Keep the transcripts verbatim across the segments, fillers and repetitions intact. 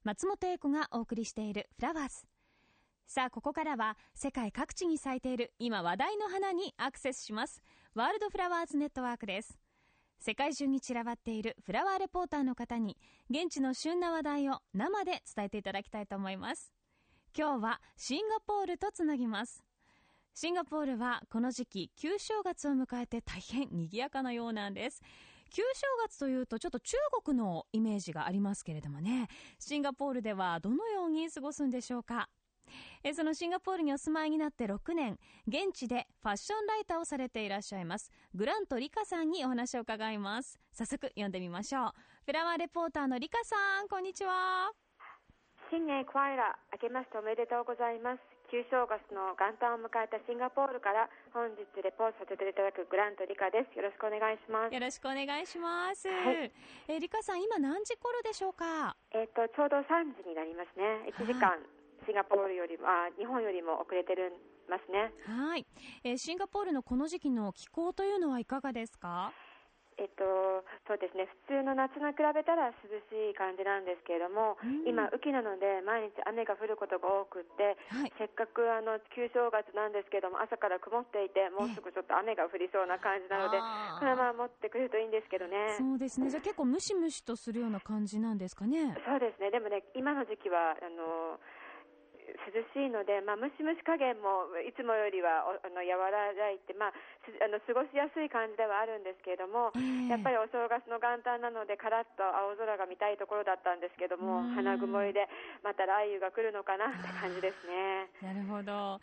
松本英子がお送りしているフラワーズ。さあ、ここからは世界各地に咲いている今話題の花にアクセスします。ワールドフラワーズネットワークです。世界中に散らばっているフラワーレポーターの方に現地の旬な話題を生で伝えていただきたいと思います。今日はシンガポールとつなぎます。シンガポールはこの時期旧正月を迎えて大変賑やかなようなんです。旧正月というとちょっと中国のイメージがありますけれどもね、シンガポールではどのように過ごすんでしょうか。えそのシンガポールにお住まいになってろくねん、現地でファッションライターをされていらっしゃいますグラントリカさんにお話を伺います。早速読んでみましょう。フラワーレポーターのリカさん、こんにちは。 新年クワイラ、明けましておめでとうございます。旧正月の元旦を迎えたシンガポールから本日レポートさせていただくグラントリカです。よろしくお願いします。 よろしくお願いします、 はい、 えリカさん、今何時頃でしょうか。 えっとちょうどさんじになりますね。いちじかんシンガポールよりもあ日本よりも遅れてるますね。 はい、えー、シンガポールのこの時期の気候というのはいかがですか。 えっと、そうですね、普通の夏に比べたら涼しい感じなんですけれども、うん、今雨季なので毎日雨が降ることが多くって、はい、せっかくあの旧正月なんですけれども朝から曇っていてもうすぐちょっと雨が降りそうな感じなので、これは持ってくるといいんですけどね。 そうですね。じゃあ結構ムシムシとするような感じなんですかね。 そうですね。でもね、今の時期はあの涼しいので、まあ、ムシムシ加減もいつもよりはあの和らいで、まあ、あの過ごしやすい感じではあるんですけれども、えー、やっぱりお正月の元旦なのでカラッと青空が見たいところだったんですけども、花曇りでまた雷雨が来るのかなって感じですね。 なるほど、はい、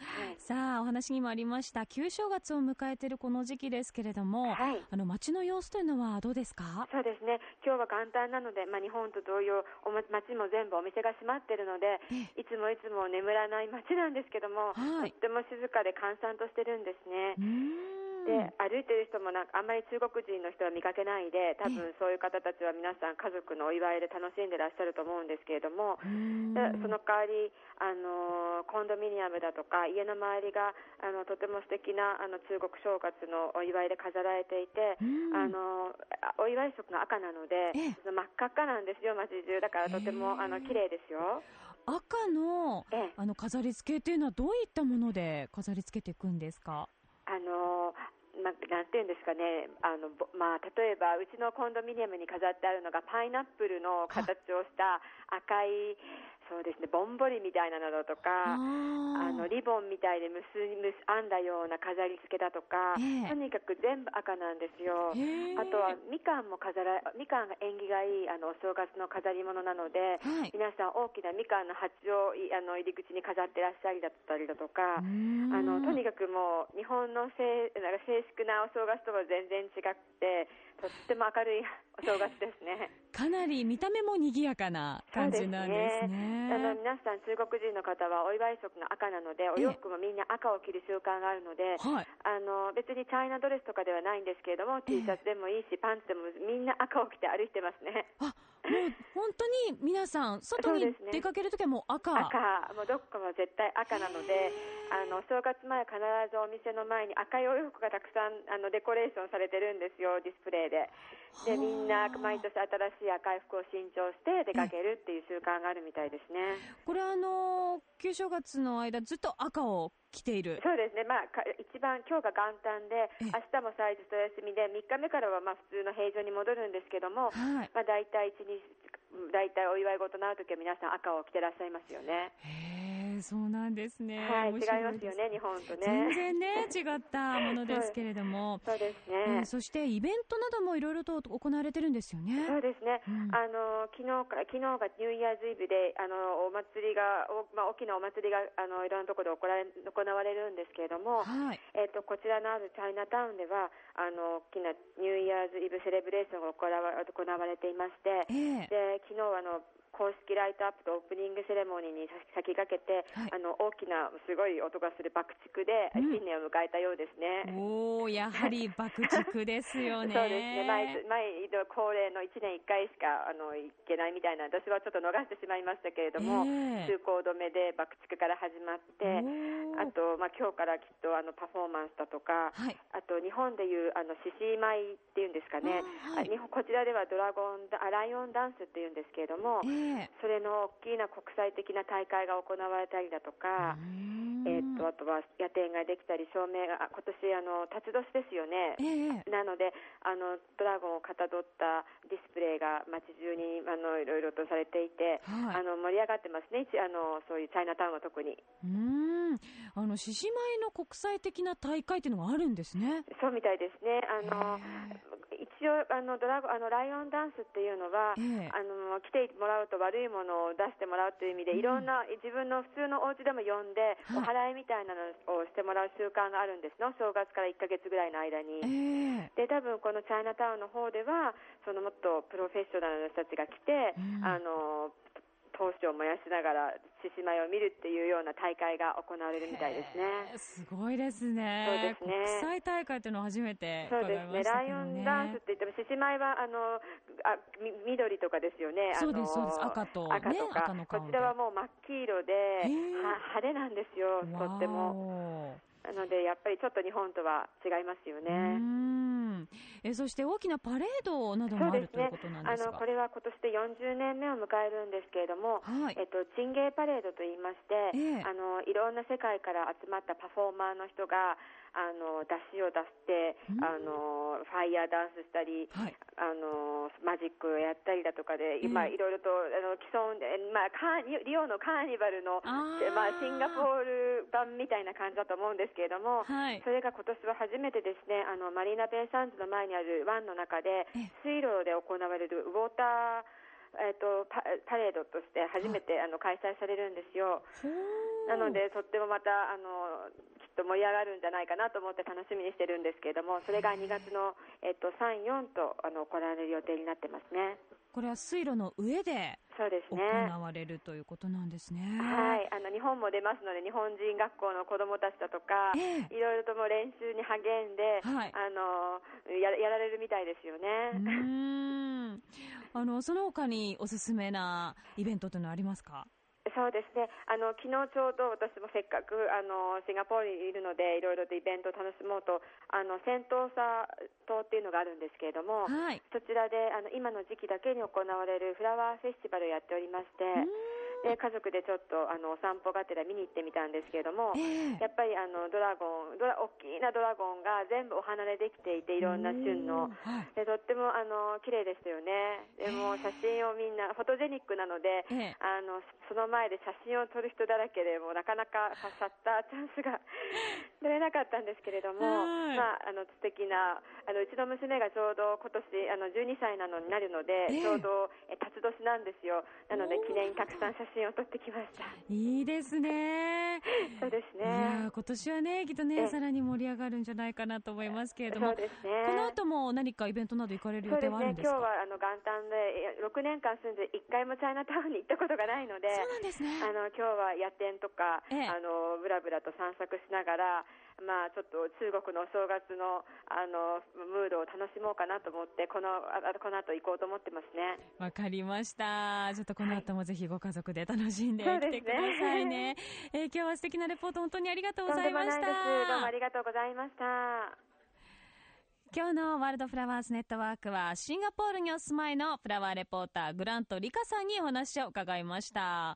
さあお話にもありました旧正月を迎えているこの時期ですけれども、はい、あの街の様子というのはどうですか。 そうですね、今日は元旦なので、まあ、日本と同様街も全部お店が閉まっているので、いつもいつも眠らない街なんですけども、はい、とっても静かで閑散としてるんですね。うーんで歩いてる人もなんかあんまり中国人の人は見かけないで、多分そういう方たちは皆さん家族のお祝いで楽しんでらっしゃると思うんですけれども、でその代わりあのコンドミニアムだとか家の周りがあのとても素敵なあの中国正月のお祝いで飾られていて、あのお祝い色が赤なので真っ赤っかなんですよ街中。だからとてもあの綺麗ですよ。 赤 の, あの飾り付けというのはどういったもので飾り付けていくんですか。 あのな, なんていうんですかね、あの、まあ、例えばうちのコンドミニアムに飾ってあるのがパイナップルの形をした赤い、そうですね、ぼんぼりみたいなのだとか、あのリボンみたいで結む編んだような飾り付けだとか、えー、とにかく全部赤なんですよ。あとはみかんも飾らみかんが縁起がいいあのお正月の飾り物なので、はい、皆さん大きなみかんの鉢をあの入り口に飾ってらっしゃりだったりだとか、あのとにかくもう日本のせいなんか正式なお正月とは全然違ってとっても明るいお正月ですね。 かなり見た目も賑やかな感じなんですね。 あの皆さん中国人の方はお祝い色が赤なのでお洋服もみんな赤を着る習慣があるので、はい、あの別にチャイナドレスとかではないんですけれども T シャツでもいいしパンツでもみんな赤を着て歩いてますね。 あ、もう本当に皆さん外に出かけるときはもう赤、 ね、赤もうどこも絶対赤なので、あのお正月前必ずお店の前に赤いお洋服がたくさんあのデコレーションされてるんですよ、ディスプレイで。でみんな毎年新しい赤い服を新調して出かけるっていう習慣があるみたいですね。 これはあの旧正月の間ずっと赤を着ている。 そうですね、まあ、一番今日が元旦で明日も祭日と休みでみっかめからはまあ普通の平常に戻るんですけども、はい、まあ、大体一日大体お祝い事のあるときは皆さん赤を着てらっしゃいますよね。 へー、そうなんですね。 はい、違いますよね、日本とね。 全然ね違ったものですけれどもそうですね、 えー、そしてイベントなどもいろいろと行われてるんですよね。 そうですね、うん、あの昨日か昨日がニューイヤーズイブであのお祭りが、お、まあ、大きなお祭りがあのいろんなところで行われ、行われるんですけれども、はい、えー、とこちらのあるチャイナタウンではあの大きなニューイヤーズイブセレブレーションが行わ、行われていまして、えー、で昨日はあの公式ライトアップとオープニングセレモニーに先駆けてはい、 あの大きなすごい音がする爆竹で新年を迎えたようですね。 うん、おー、やはり爆竹ですよね。 そうですね、毎毎度恒例のいちねんいっかいしかあの行けないみたいな、私はちょっと逃してしまいましたけれども、 えー、 通行止めで爆竹から始まって、あと、まあ、今日からきっとあのパフォーマンスだとか、 はい、 あと日本でいうあの獅子舞っていうんですかね、 はい、 日本こちらではドラゴンあライオンダンスっていうんですけれども、 えー、 それの大きな国際的な大会が行われたりだとか、えー、っとあとは夜店ができたり、照明が今年あの辰年ですよね、 えー、 なのであのドラゴンをかたどったディスプレイが街中にあのいろいろとされていて、はい、あの盛り上がってますね、あのそういうチャイナタウンは特に。 うーん、あの獅子舞の国際的な大会っていうのがあるんですね。 そうみたいですね。あの一応あのドラゴあのライオンダンスっていうのは、あの来てもらうと悪いものを出してもらうという意味で、うん、いろんな自分の普通のお家でも呼んで、はい、お祓いみたいなのをしてもらう習慣があるんですの、正月からいっかげつぐらいの間に、えー、で多分このチャイナタウンの方ではそのもっとプロフェッショナルな人たちが来て、うん、あの闘志を燃やしながら獅子舞を見るっていうような大会が行われるみたいですね。 すごいですね。 そうですね。 国際大会というのは初めて伺いましたけどね。 そうですね。ライオンダンスって言っても獅子舞はあのあみ緑とかですよね。 そうですそうです。赤と、ね、 赤とか、ね、こちらはもう真っ黄色では派手なんですよ、とっても。なのでやっぱりちょっと日本とは違いますよね。 うーん、えそして大きなパレードなどもある、ね、ということなんですか。 あのこれは今年でよんじゅうねんめを迎えるんですけれども、はい、えっと、チンゲーパレードといいまして、えー、あのいろんな世界から集まったパフォーマーの人があの出しを出して、あのファイヤーダンスしたり、はい、あのマジックをやったりだとかで、えー、今いろいろとあの既存で、まあ、カーニリオのカーニバルのまあ、シンガポール版みたいな感じだと思うんですけれども、はい、それが今年は初めてですね、あのマリーナベイサンズの前にある湾の中で水路で行われるウォーターえー、と パ, パレードとして初めてあの開催されるんですよ。なのでとってもまたあのきっと盛り上がるんじゃないかなと思って楽しみにしてるんですけれども、それがにがつの、えー、とさん、よんとあの行われる予定になってますね。 これは水路の上で行われるということなんですね。 はい、あの日本も出ますので、日本人学校の子どもたちだとか、えー、いろいろとも練習に励んで、はい、あの や, やられるみたいですよね。 うーんあのその他におすすめなイベントというのはありますか？ そうですね、あの昨日ちょうど私もせっかくあのシンガポールにいるのでいろいろとイベントを楽しもうと、あのセントーサ島っていうのがあるんですけれども、はい、そちらであの今の時期だけに行われるフラワーフェスティバルをやっておりまして、で家族でちょっとあのお散歩がてら見に行ってみたんですけれども、えー、やっぱりあのドラゴンドラ大きなドラゴンが全部お花でできていて、いろんな旬の、はい、でとってもあの綺麗でしたよね。でも写真をみんなフォトジェニックなので、えー、あのその前で写真を撮る人だらけで、もうなかなかシャッターチャンスが撮れなかったんですけれども、まあ、あの素敵なあのうちの娘がちょうど今年あのじゅうにさいなのになるので、えー、ちょうどえ辰年なんですよ。なので記念にたくさん写真を撮ってきました。 いいですね。 そうですね。 いや今年はねきっとねさらに盛り上がるんじゃないかなと思いますけれども、 そうですね、 この後も何かイベントなど行かれる予定はあるんですか？ そうですね、今日はあの元旦でろくねんかん住んでいっかいもチャイナタウンに行ったことがないので、 そうなんですね、 あの今日は夜店とか、ええ、あのブラブラと散策しながら、まあ、ちょっと中国のお正月の、あのムードを楽しもうかなと思ってこのあこの後行こうと思ってますね。 わかりました。ちょっとこの後もぜひご家族で楽しんできてくださいね。えー、今日は素敵なレポート本当にありがとうございました。 とんでもないです。どうもありがとうございました。 今日のワールドフラワーズネットワークはシンガポールにお住まいのフラワーレポーターグラントリカさんにお話を伺いました。